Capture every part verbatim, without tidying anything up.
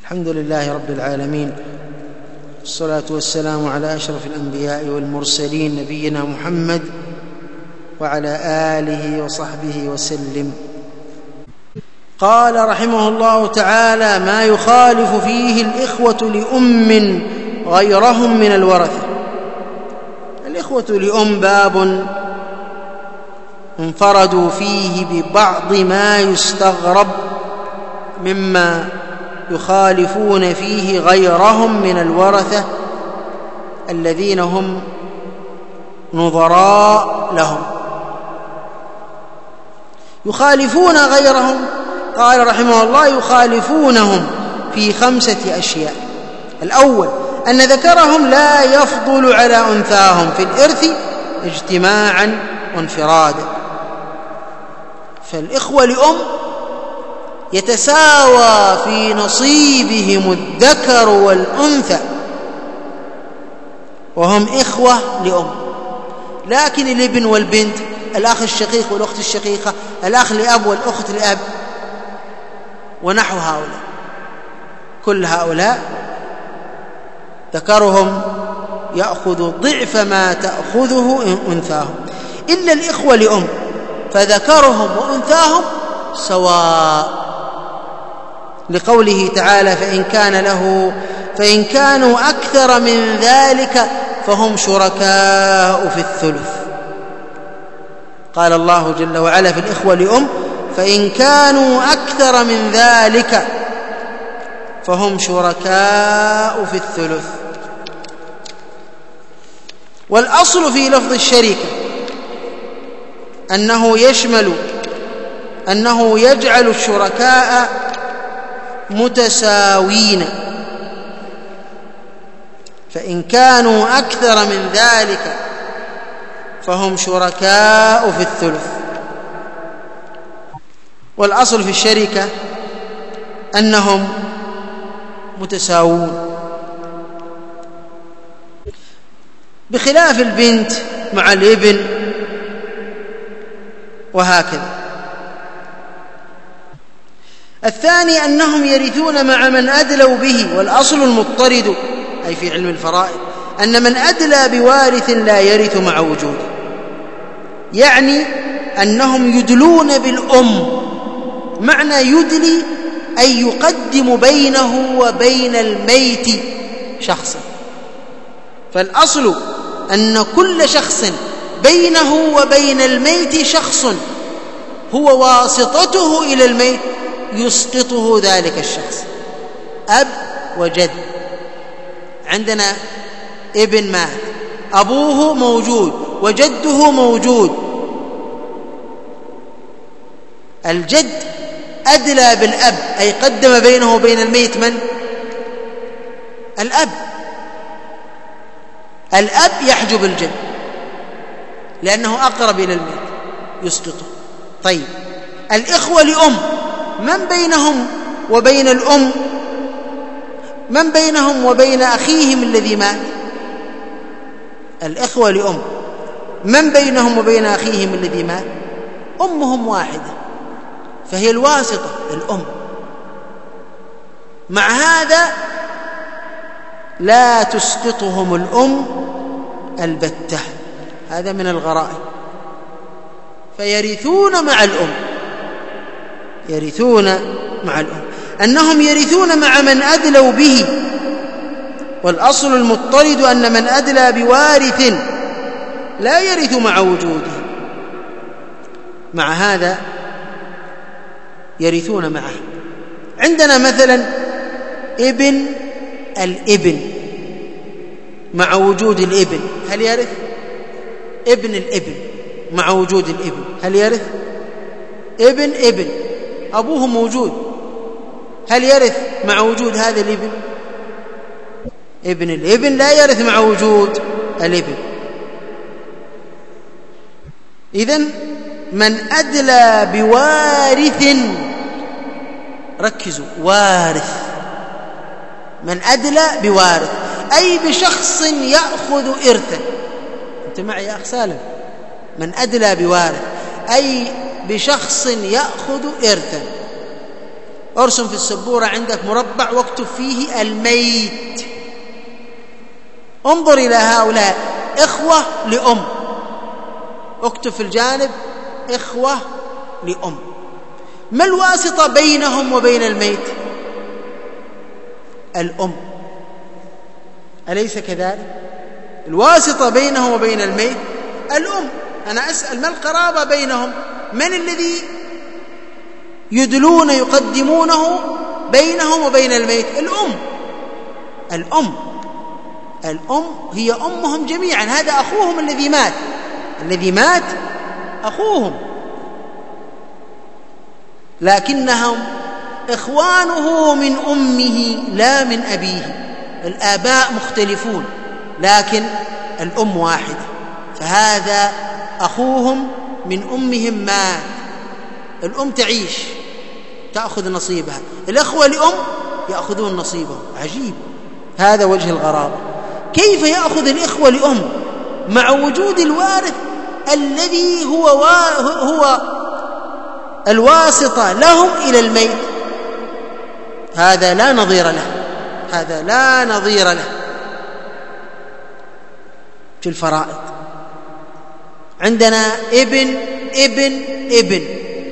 الحمد لله رب العالمين، والصلاة والسلام على أشرف الأنبياء والمرسلين نبينا محمد وعلى آله وصحبه وسلم. قال رحمه الله تعالى: ما يخالف فيه الإخوة لأم غيرهم من الورثة. الإخوة لأم باب انفردوا فيه ببعض ما يستغرب مما يخالفون فيه غيرهم من الورثة الذين هم نظراء لهم. يخالفون غيرهم، قال رحمه الله: يخالفونهم في خمسة أشياء. الأول أن ذكرهم لا يفضل على أنثاهم في الإرث اجتماعا وانفرادا. فالإخوة لأم يتساوى في نصيبهم الذكر والأنثى وهم إخوة لأم، لكن الابن والبنت، الأخ الشقيق والأخت الشقيقة، الأخ لأب والأخت لأب ونحو هؤلاء، كل هؤلاء ذكرهم يأخذ ضعف ما تأخذه أنثاهم، إلا الإخوة لأم فذكرهم وأنثاهم سواء، لقوله تعالى: فإن كان له فإن كانوا أكثر من ذلك فهم شركاء في الثلث. قال الله جل وعلا في الإخوة لأم: فإن كانوا أكثر من ذلك فهم شركاء في الثلث. والأصل في لفظ الشريكة أنه يشمل أنه يجعل الشركاء متساوين، فإن كانوا أكثر من ذلك فهم شركاء في الثلث. والأصل في الشركة أنهم متساوون، بخلاف البنت مع الابن وهكذا. الثاني أنهم يرثون مع من أدلوا به، والأصل المضطرد أي في علم الفرائض أن من أدلى بوارث لا يرث مع وجوده، يعني أنهم يدلون بالأم. معنى يدلي أي يقدم بينه وبين الميت شخصا، فالأصل أن كل شخص بينه وبين الميت شخص هو واسطته إلى الميت يسقطه ذلك الشخص. أب وجد، عندنا ابن مات، أبوه موجود وجده موجود، الجد أدلى بالأب أي قدم بينه وبين الميت من؟ الأب. الأب يحجب الجد لأنه أقرب إلى الميت يسقطه. طيب، الإخوة لأم من بينهم وبين الأم؟ من بينهم وبين أخيهم الذي مات؟ الإخوة لأم من بينهم وبين أخيهم الذي مات؟ أمهم واحدة، فهي الواسطة الأم. مع هذا لا تسقطهم الأم البتة، هذا من الغرائب، فيرثون مع الأم، يرثون مع الأم. أنهم يرثون مع من أدلوا به، والأصل المضطرد أن من أدلى بوارث لا يرث مع وجوده، مع هذا يرثون معه. عندنا مثلا ابن الابن مع وجود الابن، هل يرث؟ ابن الابن مع وجود الابن هل يرث؟ ابن ابن أبوه موجود، هل يرث مع وجود هذا الابن؟ ابن الابن لا يرث مع وجود الابن. إذن من أدلى بوارث، ركزوا، وارث، من أدلى بوارث أي بشخص يأخذ إرثا. أنت معي يا أخ سالم؟ من أدلى بوارث أي بشخص يأخذ إرثا، ارسم في السبورة عندك مربع واكتب فيه الميت. انظر إلى هؤلاء إخوة لأم، اكتب في الجانب إخوة لأم. ما الواسطة بينهم وبين الميت؟ الأم، أليس كذلك؟ الواسطة بينهم وبين الميت الأم. أنا أسأل ما القرابة بينهم؟ من الذي يدلون يقدمونه بينهم وبين الميت؟ الأم. الأم الأم هي أمهم جميعا. هذا أخوهم الذي مات، الذي مات أخوهم، لكنهم إخوانه من أمه لا من أبيه. الآباء مختلفون لكن الأم واحدة، فهذا أخوهم من أمهم مات. الأم تعيش تأخذ نصيبها، الأخوة لأم يأخذون نصيبهم. عجيب، هذا وجه الغرابة. كيف يأخذ الإخوة لأم مع وجود الوارث الذي هو هو الواسطة لهم إلى الميت؟ هذا لا نظير له، هذا لا نظير له في الفرائض. عندنا ابن ابن ابن،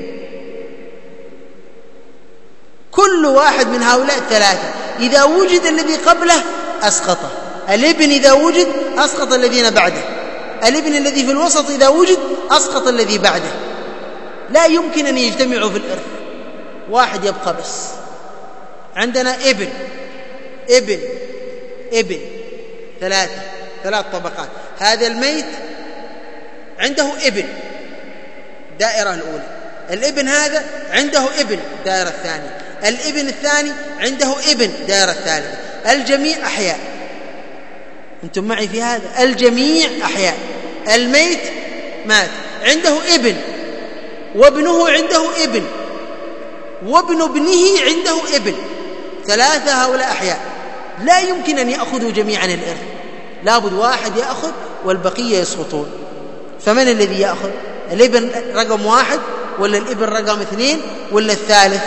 كل واحد من هؤلاء الثلاثة إذا وجد الذي قبله أسقطه، الابن إذا وجد أسقط الذين بعده، الابن الذي في الوسط إذا وجد أسقط الذي بعده. لا يمكن أن يجتمعوا في الإرث، واحد يبقى بس. عندنا ابن ابن ابن ثلاثة، ثلاث طبقات. هذا الميت عنده ابن، دائرة الأولى. الابن هذا عنده ابن، دائرة الثانية. الابن الثاني عنده ابن، دائرة الثالثة. الجميع أحياء. أنتم معي في هذا؟ الجميع أحياء. الميت مات، عنده ابن، وابنه عنده ابن، وابن ابنه عنده ابن. ثلاثة هؤلاء أحياء، لا يمكن أن يأخذوا جميعا الإرث، لابد واحد يأخذ والبقية يسقطون. فمن الذي يأخذ؟ الابن رقم واحد ولا الابن رقم اثنين ولا الثالث؟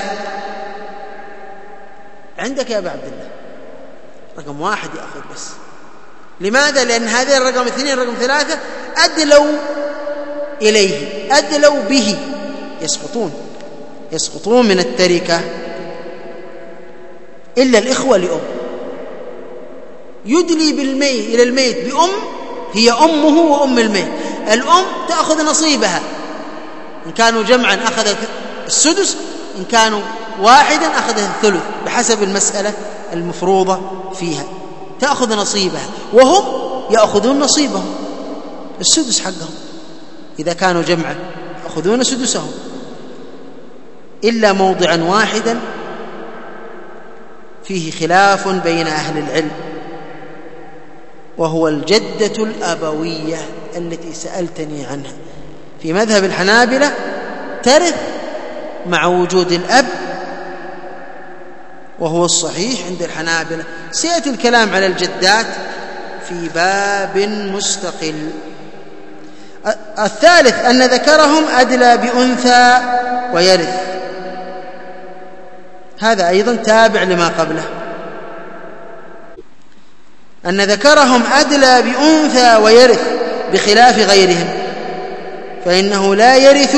عندك يا أبا عبد الله رقم واحد يأخذ بس. لماذا؟ لأن هذين رقم اثنين رقم ثلاثة أدلوا إليه، أدلوا به، يسقطون يسقطون من التركة. إلا الإخوة لأم، يدلي بالميت إلى الميت بأم هي أمه وأم الميت. الأم تأخذ نصيبها، إن كانوا جمعا أخذت السدس، إن كانوا واحدا أخذت الثلث، بحسب المسألة المفروضة فيها. تأخذ نصيبها، وهم يأخذون نصيبهم السدس حقهم. إذا كانوا جمعا يأخذون سدسهم، إلا موضعا واحدا فيه خلاف بين أهل العلم، وهو الجدة الأبوية التي سألتني عنها. في مذهب الحنابلة ترث مع وجود الأب، وهو الصحيح عند الحنابلة. سيأتي الكلام على الجدات في باب مستقل. الثالث أن ذكرهم أدلى بأنثى ويرث، هذا أيضا تابع لما قبله. أن ذكرهم أدلى بأنثى ويرث بخلاف غيرهم، فإنه لا يرث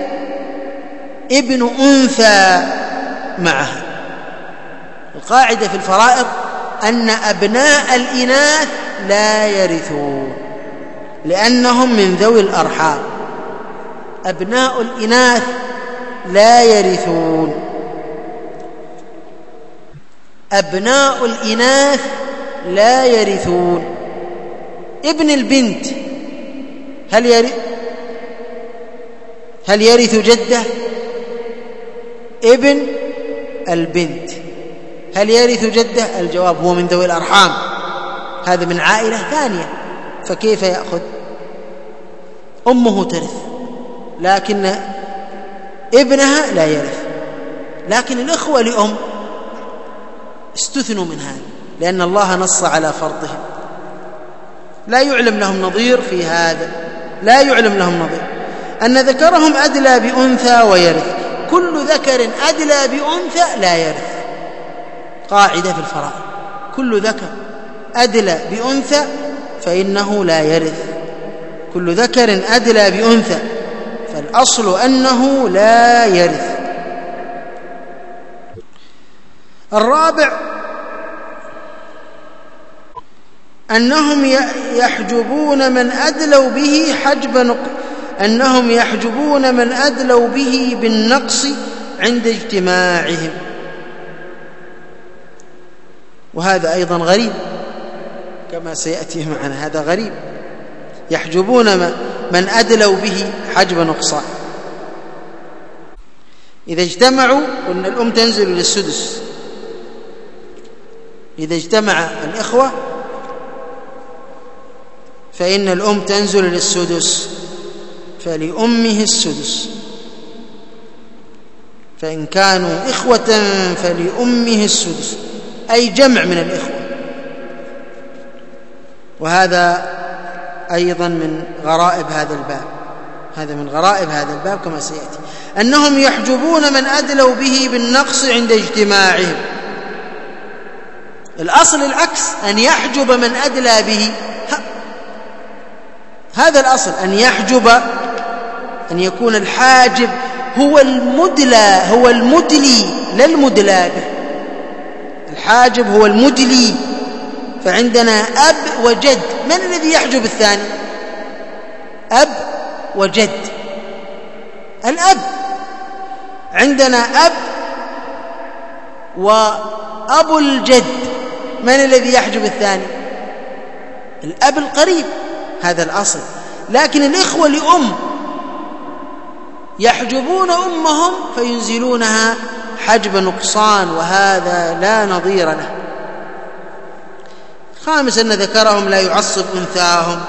ابن أنثى معها. القاعدة في الفرائض أن أبناء الإناث لا يرثون لأنهم من ذوي الأرحام. أبناء الإناث لا يرثون، أبناء الإناث لا يرثون. ابن البنت هل يرث؟ هل يرث جده؟ ابن البنت هل يرث جده؟ الجواب هو من ذوي الأرحام، هذا من عائلة ثانية، فكيف يأخذ؟ أمه ترث لكن ابنها لا يرث. لكن الإخوة لأم استثنوا من هذا لأن الله نص على فرضهم، لا يعلم لهم نظير في هذا، لا يعلم لهم نظير. أن ذكرهم أدلى بأنثى ويرث، كل ذكر أدلى بأنثى لا يرث. قاعدة في الفرائض: كل ذكر أدلى بأنثى فإنه لا يرث. كل ذكر أدلى بأنثى، فالأصل أنه لا يرث. الرابع أنهم يحجبون من أدلوا به حجب نق... أنهم يحجبون من أدلوا به بالنقص عند اجتماعهم. وهذا أيضا غريب كما سيأتي معنا، هذا غريب. يحجبون من أدلوا به حجب نقصان. إذا اجتمعوا قلنا الأم تنزل للسدس، إذا اجتمع الإخوة فإن الأم تنزل للسدس، فلأمه السدس. فإن كانوا إخوة فلأمه السدس، أي جمع من الإخوة. وهذا أيضا من غرائب هذا الباب، هذا من غرائب هذا الباب كما سيأتي. أنهم يحجبون من أدلوا به بالنقص عند اجتماعهم. الأصل العكس، أن يحجب من أدلى به، هذا الأصل، أن يحجب، أن يكون الحاجب هو المدلى، هو المدلي لا المدلى به. الحاجب هو المدلي. فعندنا أب وجد، من الذي يحجب الثاني؟ أب وجد، الأب. عندنا أب وأب الجد، من الذي يحجب الثاني؟ الأب القريب، هذا الأصل. لكن الإخوة لأم يحجبون أمهم فينزلونها حجب نقصان، وهذا لا نظير له. خامس أن ذكرهم لا يعصب أنثاهم.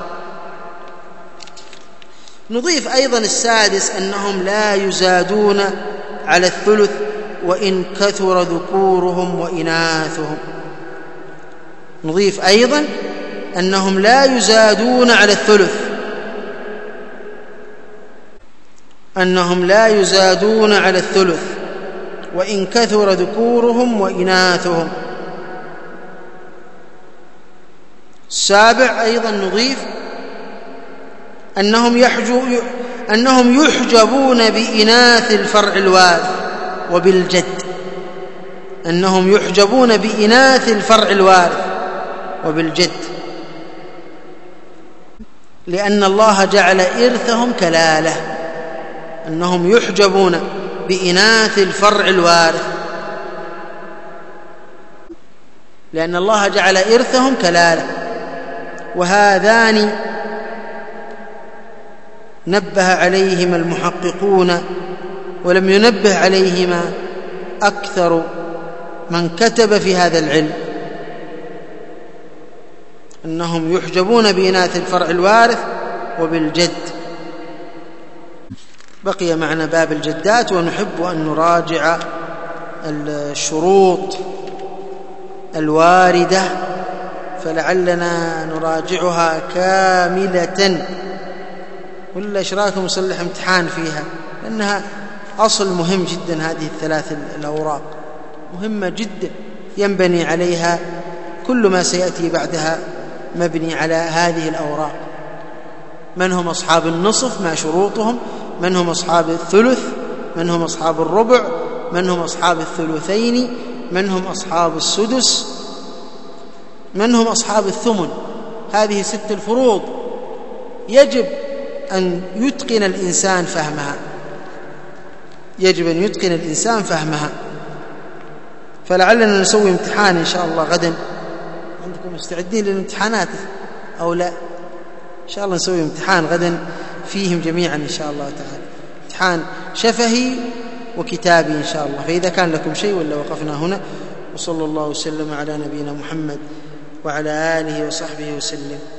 نضيف أيضا السادس أنهم لا يزادون على الثلث وإن كثر ذكورهم وإناثهم. نضيف أيضا أنهم لا يزادون على الثلث، أنهم لا يزادون على الثلث وإن كثر ذكورهم وإناثهم. السابع أيضا نضيف أنهم, أنهم يحجبون بإناث الفرع الوارث وبالجد. أنهم يحجبون بإناث الفرع الوارث وبالجد، لأن الله جعل إرثهم كلالة. أنهم يحجبون بإناث الفرع الوارث، لأن الله جعل إرثهم كلالة. وهذان نبه عليهما المحققون، ولم ينبه عليهما أكثر من كتب في هذا العلم. أنهم يحجبون بإناث الفرع الوارث وبالجد. بقي معنا باب الجدات، ونحب أن نراجع الشروط الواردة، فلعلنا نراجعها كاملة، ولا إشراكم يصلح امتحان فيها، لأنها أصل مهم جدا. هذه الثلاث الأوراق مهمة جدا، ينبني عليها كل ما سيأتي بعدها، مبني على هذه الأوراق. من هم أصحاب النصف، ما شروطهم، من هم أصحاب الثلث، من هم أصحاب الربع، من هم أصحاب الثلثين، من هم أصحاب السدس، من هم أصحاب الثمن. هذه ست الفروض يجب أن يتقن الإنسان فهمها، يجب أن يتقن الإنسان فهمها. فلعلنا نسوي امتحان إن شاء الله غدا. عندكم مستعدين للامتحانات أو لا؟ إن شاء الله نسوي امتحان غدا فيهم جميعا إن شاء الله تعالى، امتحان شفهي وكتابي إن شاء الله. فإذا كان لكم شيء ولا وقفنا هنا. وصلى الله وسلم على نبينا محمد وعلى آله وصحبه وسلم.